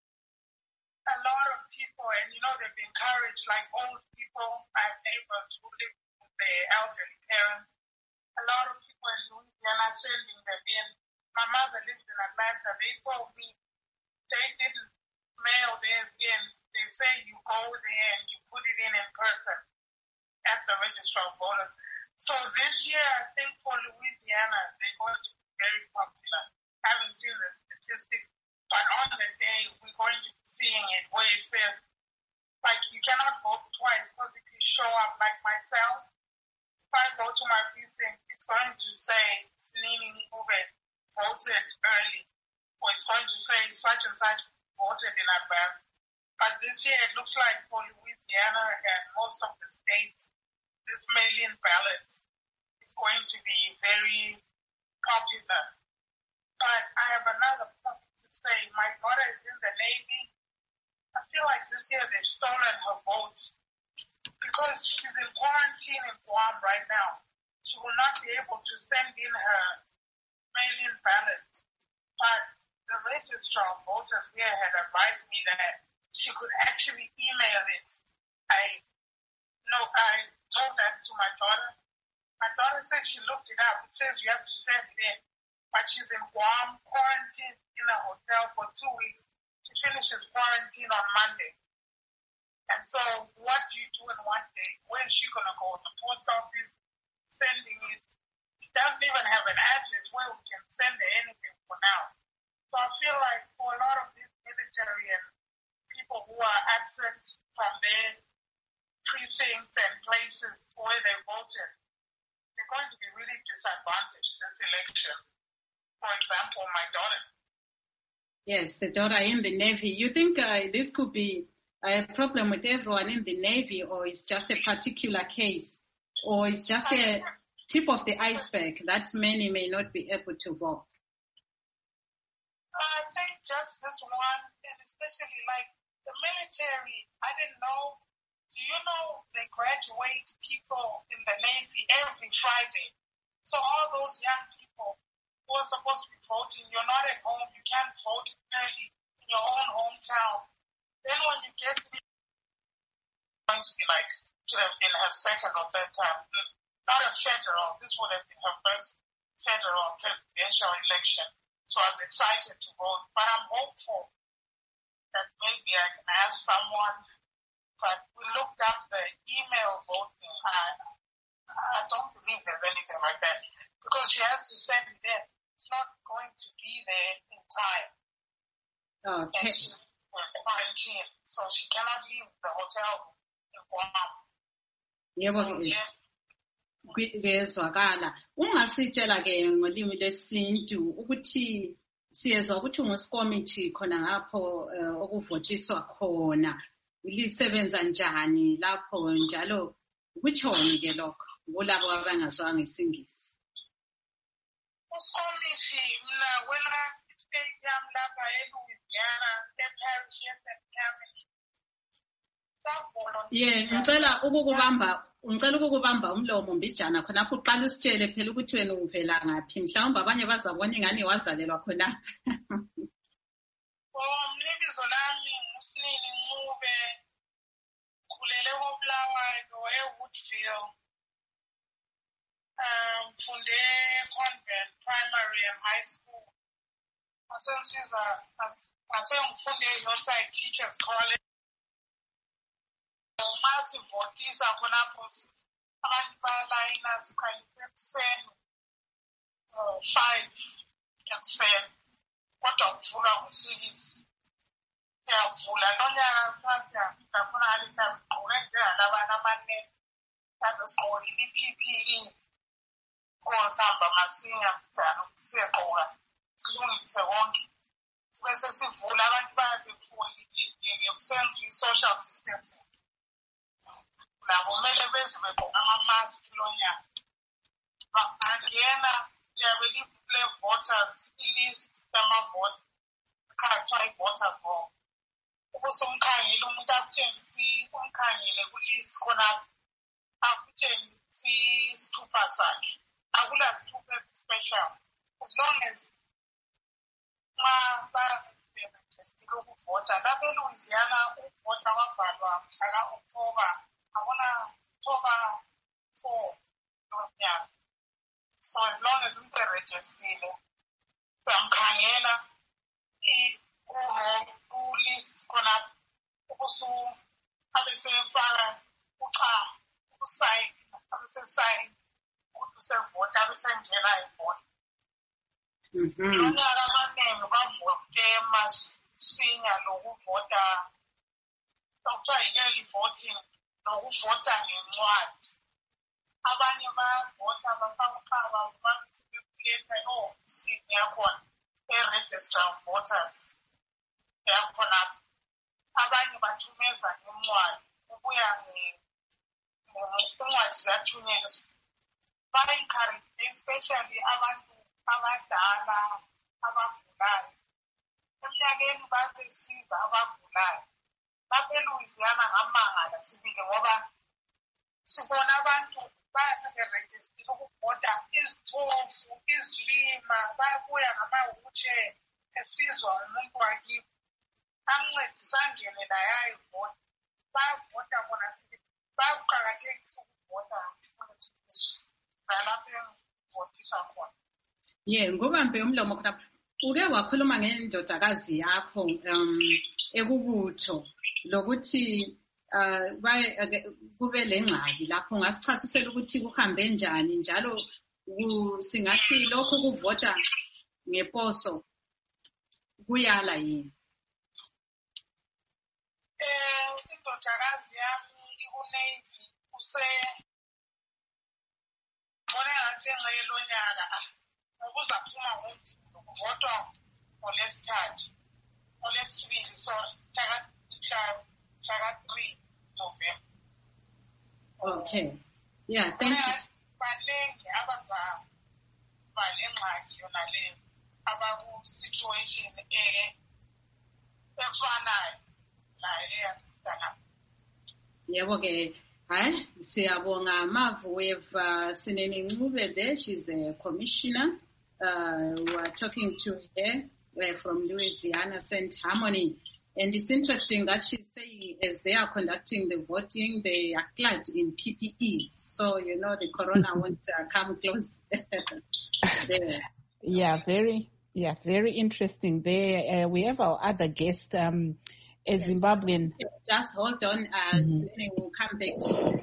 a lot of people, and you know, they've encouraged, like old people, I have neighbors who live with their elderly parents. A lot of people in Louisiana are sending them in. My mother lives in Atlanta. They told me they didn't mail theirs in. They say you go there and you put it in in person at the registrar of voters. So this year, I think for Louisiana, they're going to be very popular. I haven't seen the statistics, but on the day, we're going to be seeing it where it says, like, you cannot vote twice, because if you show up like myself, if I go to my precinct, it's going to say, Nini Ngube voted early, or it's going to say such and such voted in advance. But this year, it looks like for Louisiana and most of the states, this mail-in ballot is going to be very popular. But I have another point to say. My daughter is in the Navy. I feel like this year they've stolen her vote because she's in quarantine in Guam right now. She will not be able to send in her mail-in ballot. But the registrar of voters here had advised me that she could actually email it. I no, I told that to my daughter. My daughter said she looked it up. It says you have to send it in. But she's in Guam, quarantined in a hotel for two weeks. She finishes quarantine on Monday. And so what do you do in one day? Where is she going to go? The post office, sending it. She doesn't even have an address where we can send her anything for now. So I feel like for a lot of these military and people who are absent from their precincts and places where they voted, they're going to be really disadvantaged this election. For example, my daughter. Yes, the daughter in the Navy. You think uh, this could be a problem with everyone in the Navy, or it's just a particular case, or it's just a tip of the iceberg that many may not be able to vote? I think just this one, and especially like the military, I didn't know. Do you know they graduate people in the Navy every Friday? So all those young people who are supposed to be voting, you're not at home, you can't vote early in your own hometown. Then when you get to it's going to be like, should have been her second or third time. Not a federal, this would have been her first federal presidential election. So I was excited to vote, but I'm hopeful that maybe I can ask someone. But we looked up the email voting. I, I don't believe there's anything like that because she has to send it in. It's not going to be there in time. Okay. And she's in quarantine, so she cannot leave the hotel in Guam. Yeah, well, so, yeah. kezwakala. Ungasitshela ke ngolimi lesintu ukuthi siyezwa ukuthi ngosikomiti khona ngapho okuvotiswa khona lisebenza njani lapho njalo kuthoni ke lokho kulabo abangazwanga isingisi. Usikomiti mina wena stadium lapha eLouisiana eParish yeSaint Catherine's. Yeah, ngicela ukukubamba ngicela ukukubamba umlomo Mbijana khonapho uqala usitshele phela ukuthi wena uvela ngaphi mhlawumbe abanye bazabona ingane wazalelwa khona. Oh, mlibizo lami nguSinini Ncube khulele koBulawayo eWoodville. Um funde convent primary and high school. Asensiza asengifunde Hillside Teachers College. Masivotisa khonapho abantu balayina sikhanyise ekuseni five ekuseni kodwa kuvulwa ngosikisi siyavula nonyaka siyafika khona alisagqoke njengalabana amanesi sasigqokile i-P P E osihamba masinya mjana siyagqoka silungise konke bese sivula abantu bayabefundile kusenziwa i-social distancing. Labo kumele beze begqoka ama-mask lonyaka. Angena liyabe livule voters i-list yama-vote kuthiwa i-voters roll. Ubusumkhangile umuntu akutshengise umkhangile ku-list khonapho akutshengise isithupha sakhe. Akula sithupha esi-special. As long as ma ba-register ukuvota lapha eLouisiana ukuvota kwavalwa mhla ka-October. I wanna talk about four. Yeah. So as long as we can register, I'm khangela I ku list kona ukusu abese faka ucha usign abese sign ukuse vote abese ngena ivote. Mhm. Noma abaningi bavote masinya lokuvota. Okuthiwa early voting. Nokuvota ngencwadi. Abanye bayavota bafaka uqaba bakhetha i-ofisini yakhona e-register of voters yakhona. Abanye bathumeza ngencwadi ukuya ngencwadi ziyathunyezwa. Ba-encourage especially abantu abadala abagulayo. Eminyakeni babesiza abagulayo. Lapha eLouisiana ngamangala sibili ngoba sibona abantu bayaregister ukuvota iziphofu izilima bayabuya ngama-wheelchair esizwa umuntu wakibo amncedisa angene naye ayivota bayavota bona sibili bayakuqakathekisa ukuvota nalapho engivotisa khona. Yeah, ngokubambe umlomo khona uke wakhuluma ngendodakazi yakho um ekubutho lokuthi uh kube lengxaki lapho ngasichasisela ukuthi kuhambe njani njalo singathi lokho kuvota ngeposo kuyala yini. Eh indodakazi yami ikunavy use bona ngathi ngelo nyaka ukuza phuma ngokuvotwa ngolesithathu ngolesibili sorry taka three November. Okay. Yeah, thank you. Baningi abazama balengxaki yona le abaku situation eh efanayo la eyakudala. Yebo ke hayi siyabonga Mavu with uh, Sinini Ncube there. She's a commissioner. Uh, we are talking to her uh, from Louisiana, Saint Harmony. And it's interesting that she's saying as they are conducting the voting, they are clad in P P Es. So, you know, the corona won't uh, come close there. Yeah, very, yeah, very interesting. There, uh, we have our other guest, um, a yes. Zimbabwean. Just hold on as mm-hmm. we'll come back to you.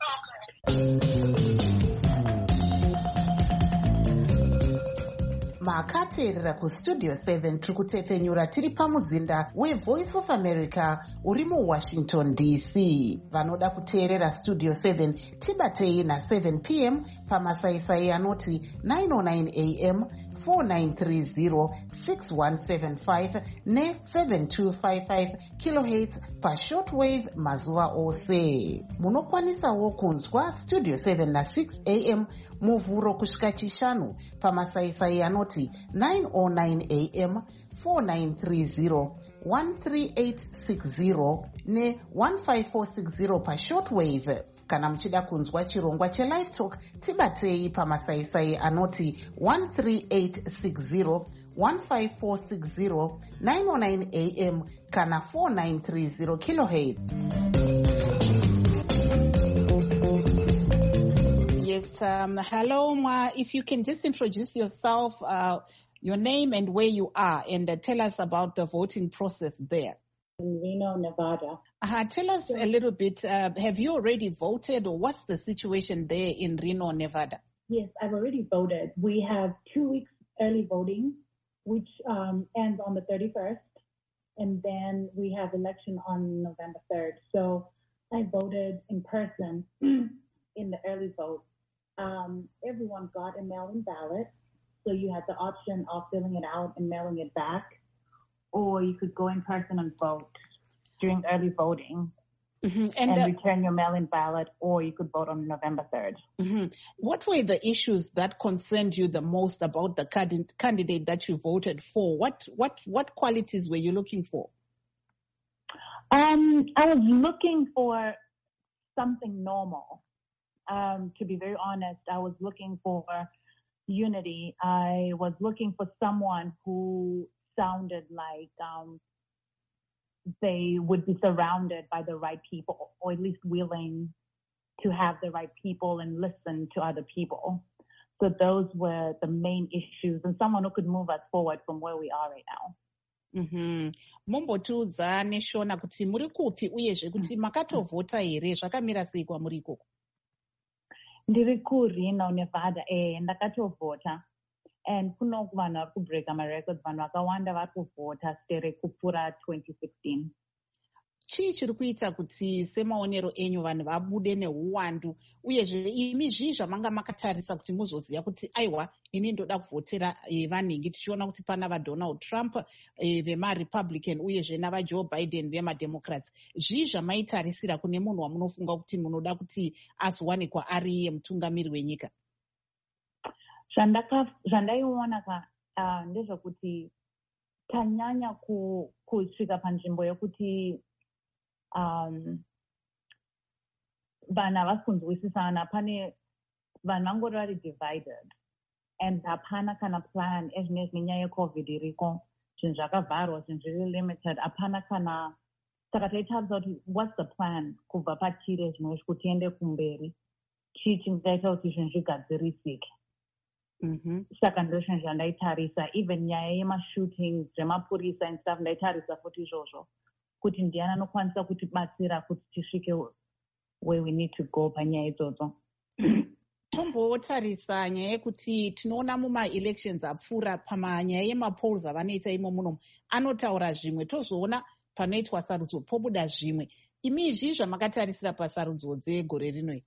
Okay. makateerera kustudio seven tiri kutefenyura tiri pamuzinda wevoice of america uri muwashington d c. vanoda kuteerera studio seven tibatei na7 p m pamasaisai anoti nine oh nine a m four nine three zero six one seven five ne seven two five five kilohertz pashortwave mazuva ose. munokwanisawo kunzwa studio seven na six a m muvhuro kusvika chishanu pamasaisai anoti nine oh nine a m four nine three zero one three eight six zero ne one five four six zero pashortwave. kana muchida kunzwa chirongwa chelive talk tibatei pamasaisai anoti one three eight six zero one five four six zero nine oh nine a m kana four nine three zero kilohertz. Yes, um, hello, Ma. If you can just introduce yourself, uh, your name and where you are, and uh, tell us about the voting process there. In Reno, Nevada. Uh, tell us a little bit, uh, have you already voted, or what's the situation there in Reno, Nevada? Yes, I've already voted. We have two weeks early voting, which um, ends on the thirty-first, and then we have election on November third. So I voted in person in the early vote. Um, everyone got a mail-in ballot, so you had the option of filling it out and mailing it back, or you could go in person and vote during early voting mm-hmm. and, and the, return your mail-in ballot, or you could vote on November third. Mm-hmm. What were the issues that concerned you the most about the candidate, candidate that you voted for? What what what qualities were you looking for? Um, I was looking for something normal. Um, to be very honest, I was looking for unity. I was looking for someone who sounded like um, they would be surrounded by the right people, or at least willing to have the right people and listen to other people. So those were the main issues, and someone who could move us forward from where we are right now. Mm-hmm. Mombotiudza neshona kuti muri kupi uyezve kuti makatovhota here zvakamira sei kwamuri ikoko? Ndiri kuReno, Nevada. Eh, ndakatovhota. And kuno vanhu vari kubreaka marecords, vanhu vakawanda vari kuvhota stere kupfuura twenty sixteen. Chii chiri kuita kuti semaonero enyu vanhu vabude neuwandu, uyezve imi zvii zvamanga makatarisa kuti muzoziva kuti aiwa ini ndoda kuvhotera e, vanhingi tichiona kuti pana vaDonald Trump e, vemaRepublican uyezve navaJoe Biden vemademocrats. Zvii zvamaitarisira kune munhu wamunofunga kuti munoda kuti azowanikwa ari iye mutungamiri wenyika? Zvandaiona uh, ndezvekuti tanyanya kusvika panzvimbo yekuti um, vanhu havasi kunzwisisana. Pane vanhu vangori vari divided, and hapana kana plan ezvinezvi nenyaya yecovid iriko, zvinhu zvakavharwa, zvinhu zviri limited, hapana kana. Saka taitarisa kuti what's the plan kubva patire zvinozvi kuti tiende kumberi, chii chingaita kuti zvinhu zvigadzirisike. Mm-hmm. Saka ndo zvinhu zvandaitarisa, even nyaya yemashootings zvemapurisa and stuff, ndaitarisa futi izvozvo kuti ndiani anokwanisa kutibatsira kuti tisvike where we need to go panyaya idzodzo. Tombotarisa nyaya yekuti tinoona muma-elections apfuura pamanyaya yemapolls avanoita imo munomu anotaura zvimwe, tozoona panoitwa sarudzo pobuda zvimwe. Imi izvi zvamakatarisira pasarudzo dzegore rinoi?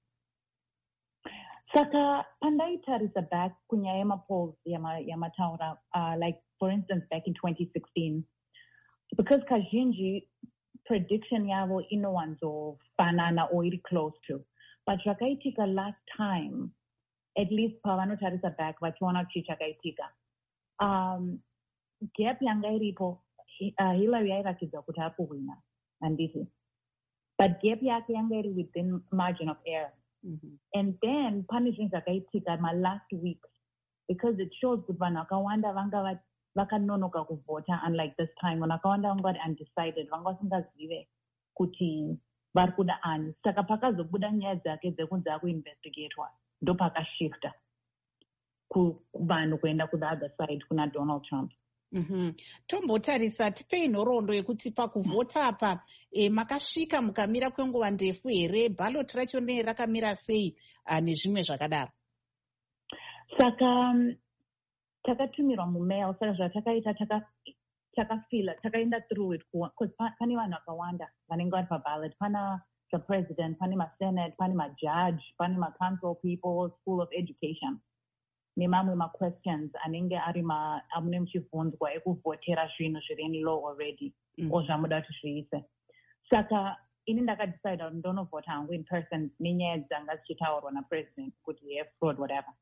Saka pandaitarisa back kunyaya yemapolls yamataura, uh, like for instance back in twenty sixteen, because kazhinji prediction yavo inowanzofanana or iri close to, but zvakaitika last time, at least pavanotarisa back vachiona chii chakaitika, um, gap yanga iripo, uh, Hillary yairatidza kuti ari kuwina handiti, but gap yake yanga iri within margin of error. Mm-hmm. And then punishing zvakaitika my last weeks, because it shows kuti vanhu vakawanda vanga vakanonoka kuvhota, unlike this time vanhu vakawanda vanga vari undecided, vanga vasingazive kuti vari kuda ani. Saka pakazobuda nyaya dzake dzekunzi akuinvestigatwa, ndo pakashifta vanhu kuenda ku the other side kuna Donald Trump. Mm-hmm. Tombotarisa tipei nhoroondo yekuti pakuvhota apa e, makasvika mukamira kwenguva ndefu here, ballot racho ne rakamira sei uh, nezvimwe zvakadaro? Saka um, takatumirwa mumail saka zvatakaita takafila takaenda through it because pane vanhu vakawanda vanenge vari paballot. Pana the president, pane masenate, pane majudge, pane macouncil people, school of education, nemamwe ma-questions anenge ari amune muchibvunzwa ekuvhotera zvinhu zviri in law already o zvamuda kuti zviise. Saka ini ndakadecida kuti ndonovhota hangu in person nenyaya dzanga dzichitaurwa napresident kuti ye fraud whatever.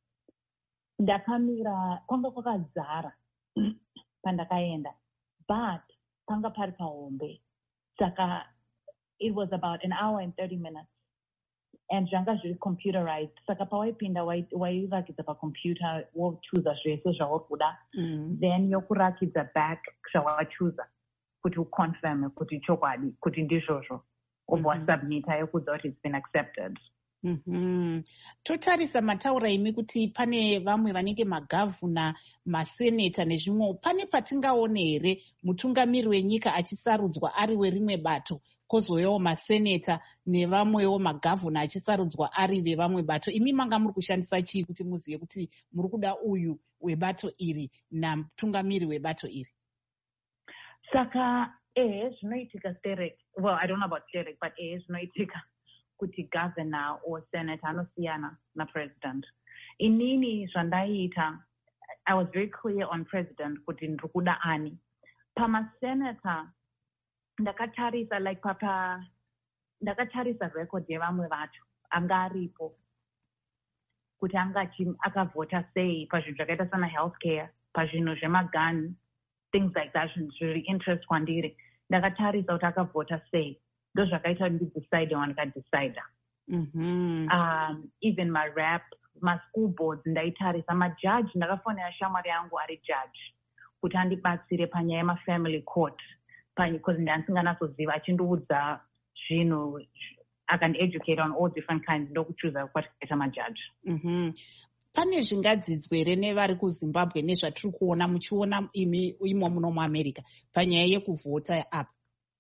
Ndakamira kwanga kwakadzara pandakaenda, but panga pari pahombe. Saka it was about an hour and thirty minutes. And zvanga zviri computerized. Saka pawaipinda wairakidza pacomputer wochuza zvese zvauri kuda. Then yokurakidza back zvawachuza kuti uconfirm kuti chokwadi kuti ndizvozvo. Obva submita yokudza kuti it's been accepted. Mm-hmm. Totarisa mataura imi kuti pane vamwe vanenge magavhuna, maseneta nezvimwe. Pane patingaone here mutungamiri wenyika achisarudzwa ari werimwe bato, kozovewo maseneta nevamwewo magavhuna achisarudzwa ari vevamwe bato? Imi manga muri kushandisa chii kuti muzive kuti muri kuda uyu webato iri namutungamiri webato iri? Saka eh zvinoitika sterek. Well, I don't know about sterek, but eh zvinoitika kuti governor or senator anosiyana na president. Inini zvandaita, I was very clear on president kuti ndiri kuda ani. Pama senator ndakatarisa like papa ndakatarisa record yevamwe vacho anga aripo kuti anga akavhota sei pazvinhu zvakaita sana healthcare, pazvinhu zvemagani, things like that, zvinhu zviri interest kwandiri. Ndakatarisa kuti akavhota sei. Ndo zvakaita kuti ndidecide wandikadecida. Um, even my rap, my school boards ndaitarisa. Majudge ndakafonera shamwari yangu ari judge kuti andibatsire panyaya yemafamily court because ndandisinganasoziva achindiudza zvinhu akandieducate on all different kinds ndokuchuza kwatikaita majudge. Mm-hmm. Pane zvingadzidzwe here nevari kuZimbabwe nezvatiri kuona muchiona imi imo muno muAmerica panyaya yekuvhota apa?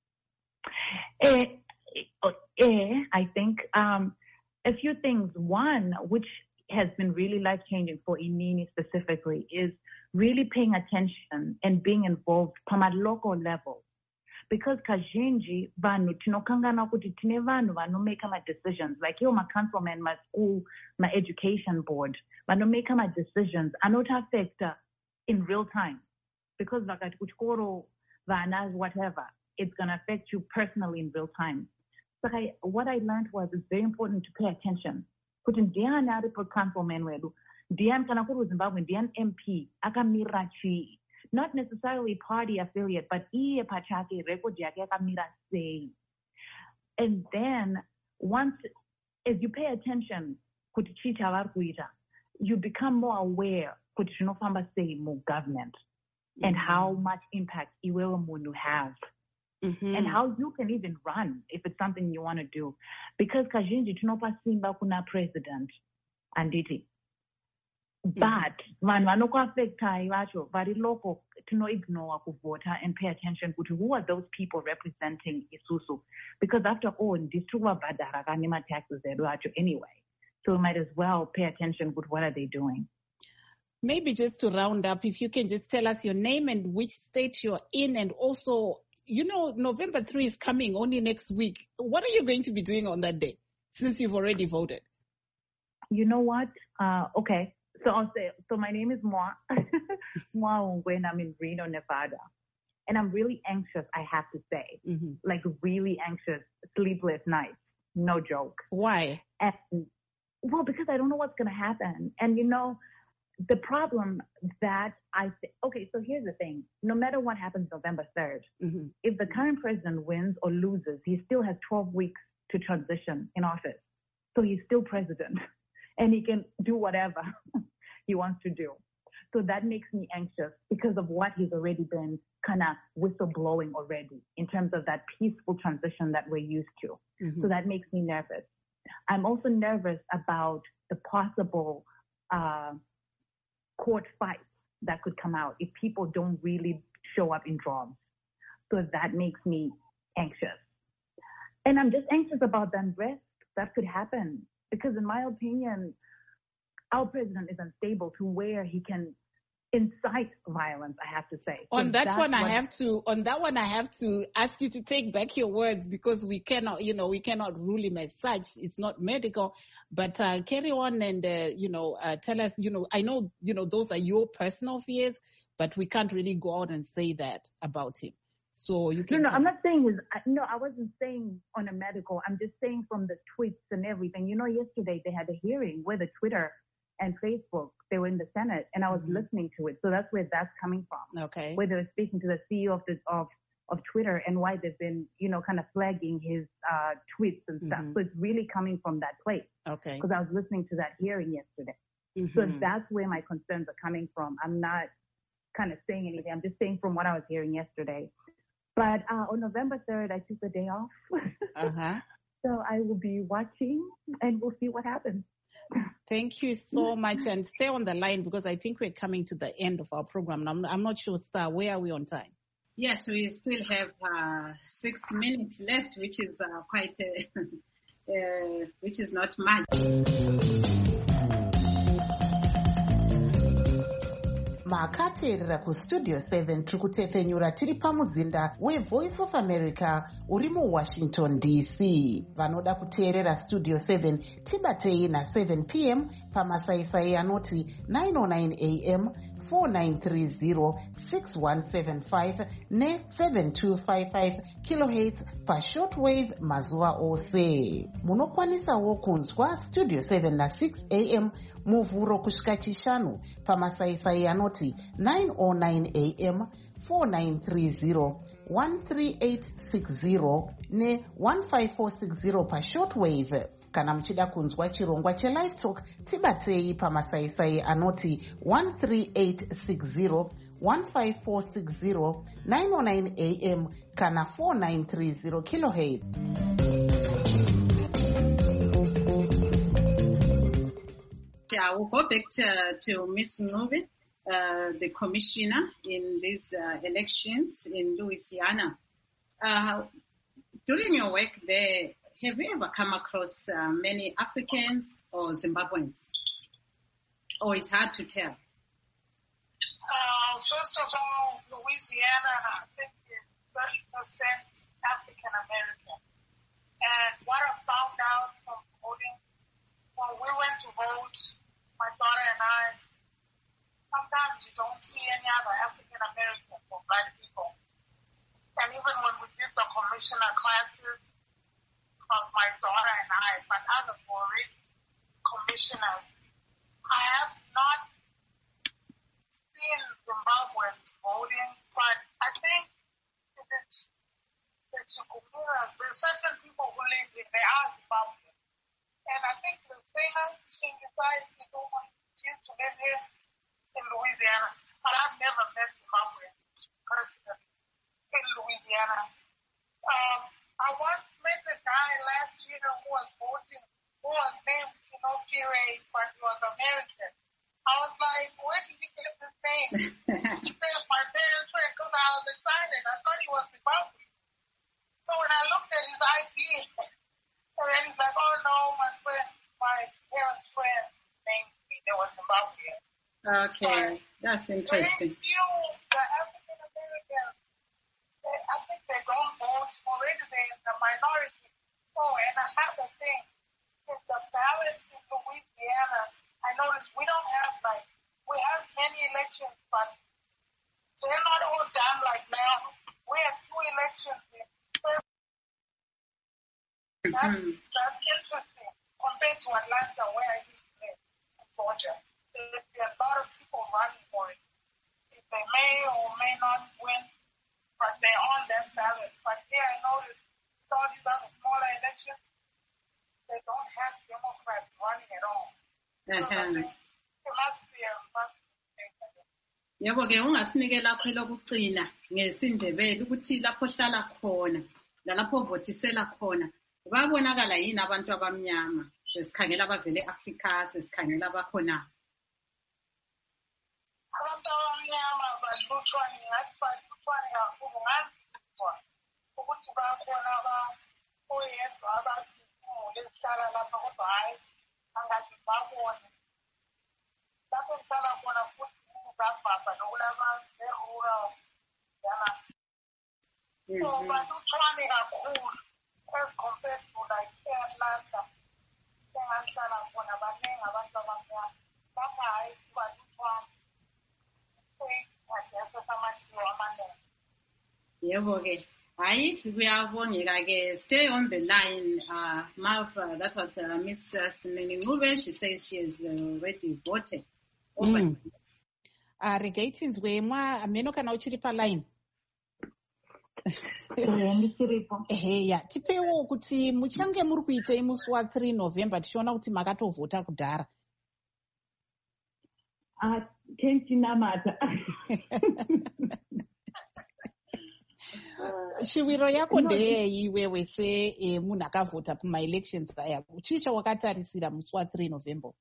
Eh, eh, I think um, a few things. One, which has been really life-changing for Inini specifically, is really paying attention and being involved from a local level. Because kazhinji vanhu tinokangana kuti tine vanhu vanomeka ma-decisions, like iwo ma-councilman, ma-school, ma-education board, vanomeka ma-decisions anota-affecta in real time. Because vakati kuchikoro, vana, whatever, it's going to affect you personally in real time. So I, what I learned was it's very important to pay attention. Kuti ndiani aripo councilman wedu, ndiani kana kuri Zimbabwe, ndiani M P, akamira chii. Not necessarily party affiliate, but iye pachake record yake yakamira sei. And then once, as you pay attention kuti chii chavari kuita, you become more aware kuti zvinofamba sei mu government mm-hmm. and how much impact iwewe munhu have. Mm-hmm. And how you can even run if it's something you want to do. Because kazhinji tinopa simba kuna president anditi. But vanhu vanokuaffectai vacho vari loko tinoignore kuvhota and pay attention kuti who are those people representing isusu. Because after all, ndisi tiri kuvabhadhara kane mataxes edu acho anyway. So we might as well pay attention with what are they doing. Maybe just to round up, if you can just tell us your name and which state you're in, and also, you know, November third is coming only next week. What are you going to be doing on that day, since you've already voted? You know what? Uh, okay. So I'll say, so my name is Moa. Moa Ongwen. I'm in Reno, Nevada. And I'm really anxious, I have to say. Mm-hmm. Like really anxious, sleepless nights. No joke. Why? And, well, because I don't know what's going to happen. And, you know, the problem that I th- okay, so here's the thing. No matter what happens November third, mm-hmm. if the current president wins or loses, he still has twelve weeks to transition in office. So he's still president and he can do whatever he wants to do. So that makes me anxious because of what he's already been kind of whistleblowing already in terms of that peaceful transition that we're used to. Mm-hmm. So that makes me nervous. I'm also nervous about the possible uh, court fights that could come out if people don't really show up in droves. So that makes me anxious. And I'm just anxious about the unrest that could happen because in my opinion, our president is unstable to where he can incite violence, I have to say. On So that one, I what, have to, on that one, I have to ask you to take back your words, because we cannot, you know, we cannot rule him as such. It's not medical, but, uh, carry on and, uh, you know, uh, tell us, you know, I know, you know, those are your personal fears, but we can't really go out and say that about him. So you can. No, no, I'm not saying his, no, I wasn't saying on a medical. I'm just saying from the tweets and everything. You know, yesterday they had a hearing where the Twitter and Facebook, they were in the Senate, and I was mm-hmm. listening to it. So that's where that's coming from. Okay. Where they were speaking to the C E O of the, of, of Twitter and why they've been, you know, kind of flagging his uh, tweets and stuff. Mm-hmm. So it's really coming from that place. Okay. Because I was listening to that hearing yesterday. Mm-hmm. So that's where my concerns are coming from. I'm not kind of saying anything. I'm just saying from what I was hearing yesterday. But uh, on November third, I took the day off. uh-huh. So I will be watching, and we'll see what happens. Thank you so much, and stay on the line, because I think we're coming to the end of our program. I'm, I'm not sure, Star, where are we on time? Yes, we still have uh, six minutes left, which is uh, quite, uh, uh, which is not much. Makateerera kustudio seven tiri kutefenyura tiri pamuzinda weVoice of America uri muWashington D C. Vanoda kuteerera studio seven tibatei na seven p m pamasaisai anoti nine oh nine a m, four nine three zero, six one seven five ne seven two five five kilohertz pashortwave mazuva ose. Munokwanisawo kunzwa studio seven na six a m muvhuro kusvika chishanu pamasaisai anoti nine oh nine a m, four nine three zero, one three eight six zero ne one five four six zero pashortwave. Kana muchida kunzwa chirongwa chelive talk tibatei pamasaisai anoti one three eight six zero, one five four six zero, nine oh nine a m kana four nine three zero kilohertz. I will go back to, to Miz Ncube, uh, the commissioner in these uh, elections in Louisiana. Uh, during your work there, have you ever come across uh, many Africans or Zimbabweans? Or it's hard to tell? Uh, first of all, Louisiana, I think, is thirty percent African American. And what I found out from voting, when we went to vote, my daughter and I, sometimes you don't see any other African American or black people. And even when we did the commissioner classes, of my daughter and I, but others were already commissioners, I have not seen Zimbabweans voting, but I think that the Chikumiras, there are certain people who live here, they are Zimbabweans. And I think the same thing decides to go on to live here in Louisiana, but I've never met Zimbabweans personally in Louisiana. Um, I once met a guy last year who was voting, who was named Kinopire, but he was American. I was like, where did he get this name? He said, my parents were, because I was excited. I thought he was Zimbabwean. So when I looked at his I D, and then he's like, oh no, my friend, my parents' friend named me. They were Zimbabwean. Okay, but that's interesting. Very few, the African Americans, I think they don't vote. Already they're in the minority. Oh, and another thing is the ballot in Louisiana. I noticed we don't have like, we have many elections, but they're not all done like now. We have two elections in that's, mm-hmm. that's interesting compared to Atlanta, where I used to live in Georgia. There's a lot of people running for it. If they may or may not win, but they're on that ballot. But here I noticed all these other smaller elections, they don't have Democrats running at all. Uh-huh. So it must be a must be. Yebo ke ungasinike lapho lokugcina ngesindebele ukuthi lapho hlala khona lalapho votisela khona babonakala yini abantu abamnyama sesikhangela abavele eAfrica sesikhangela abakhona abantu abamnyama bahlutshwane ngathi bahlutshwane kakhulu ngazizwa ukuthi bakhona oyedwa abazimule esihlala lapha kodwa hayi angathi babone lapho sihlala khona futhi uzabhabha So baluthwane kakhulu as compared to like eAtlanta. Sengahlala khona baningi abantu abamnyama. Lapha hayi baluthwane. Seyithathe samashiwo amaningi. Yebo ke. Hayi kuyabongeka ke. Stay on the line, uh, Martha. That was uh, Miss Sineni Ncube. She says she has already voted. Over. Mm. Uh, regatings wemwa ameno kana uchiri pa line. Hey, yeah. Tipewo kuti muchange muri kuitei musi wa three November tichiona kuti makatovhota kudhara. Ah, tentinamata. Shiviro yako ndeyei iwewe se eh, munhu akavhota pama-elections aya. Chii chawakatarisira musi wa three November?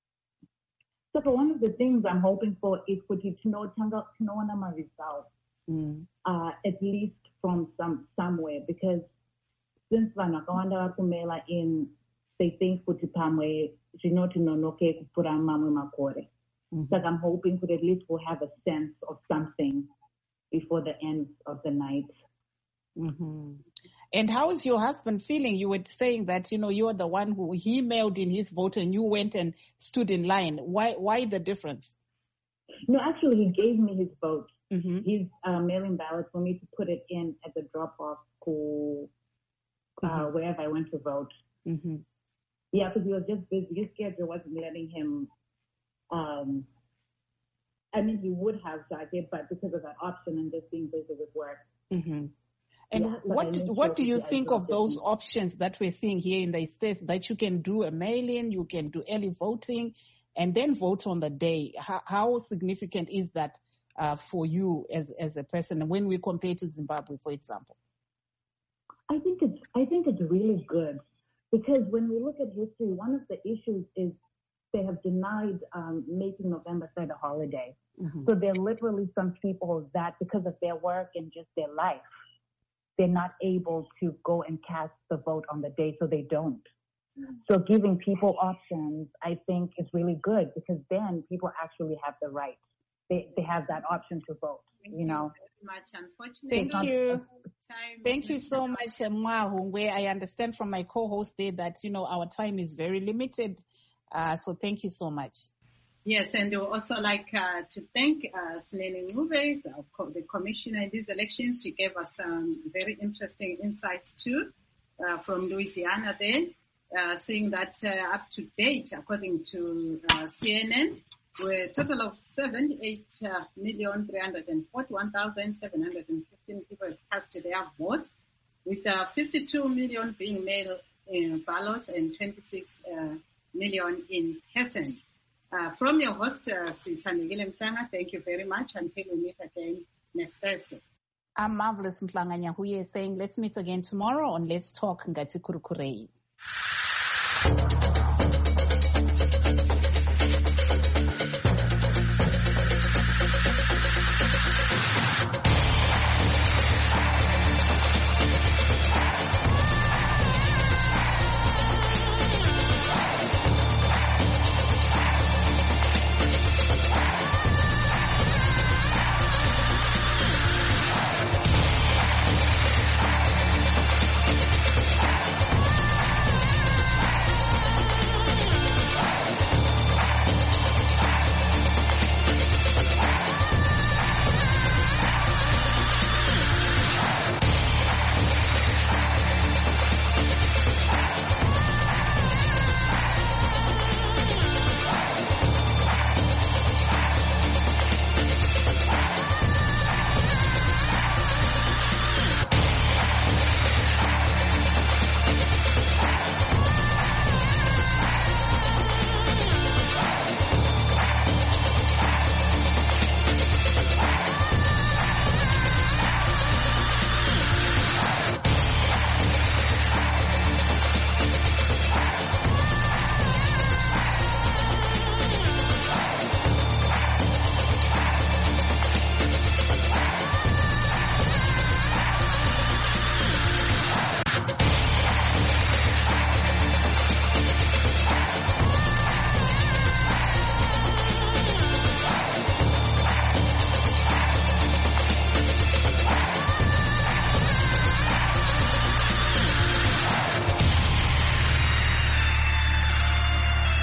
So for one of the things I'm hoping for is kuti tinotanga tinoona ma-results. Mm. Uh, at least from some somewhere, because since vanhu vakawanda vari kumela in, they think kuti pamwe zvinotinonoke kupfuura mamwe makore. Mm-hmm. So I'm hoping that at least we'll have a sense of something before the end of the night. Mm-hmm. And how is your husband feeling? You were saying that, you know, you're the one who, he mailed in his vote and you went and stood in line. Why, why the difference? No, actually, he gave me his vote. Mm-hmm. His uh, mailing ballot for me to put it in at the drop-off to uh, mm-hmm. wherever I went to vote. Mm-hmm. Yeah, because he was just busy. His schedule wasn't letting him. Um, I mean, he would have started, but because of that option and just being busy with work. Mm-hmm. And yeah, what do, what do you think of those him. options that we're seeing here in the States, that you can do a mail-in, you can do early voting, and then vote on the day? How, how significant is that uh, for you as as a person when we compare to Zimbabwe, for example? I think it's I think it's really good, because when we look at history, one of the issues is they have denied um, making November third a holiday. Mm-hmm. So there are literally some people that, because of their work and just their life, they're not able to go and cast the vote on the day, so they don't. Mm-hmm. So giving people options, I think, is really good, because then people actually have the right. They they have that option to vote, Thank you know. You very much. Unfortunately, Thank you. Time Thank you so much, Mwahungwe. I understand from my co-host there that, you know, our time is very limited. Uh, so thank you so much. Yes, and we would also like uh, to thank uh, Sineni Ncube, the, the commissioner in these elections. She gave us some very interesting insights too uh, from Louisiana there, uh, saying that uh, up to date, according to uh, C N N, we're a total of seventy-eight million three hundred forty-one thousand seven hundred fifteen people have cast their vote, with uh, fifty-two million being mail in ballots and twenty-six uh, million in person. Uh, from your host, uh, Sithandile Mhlanga, thank you very much. Until we meet again next Thursday. I'm Marvelous Mhlanga Nyahuye saying let's meet again tomorrow on Let's Talk Ngati Kurukurei.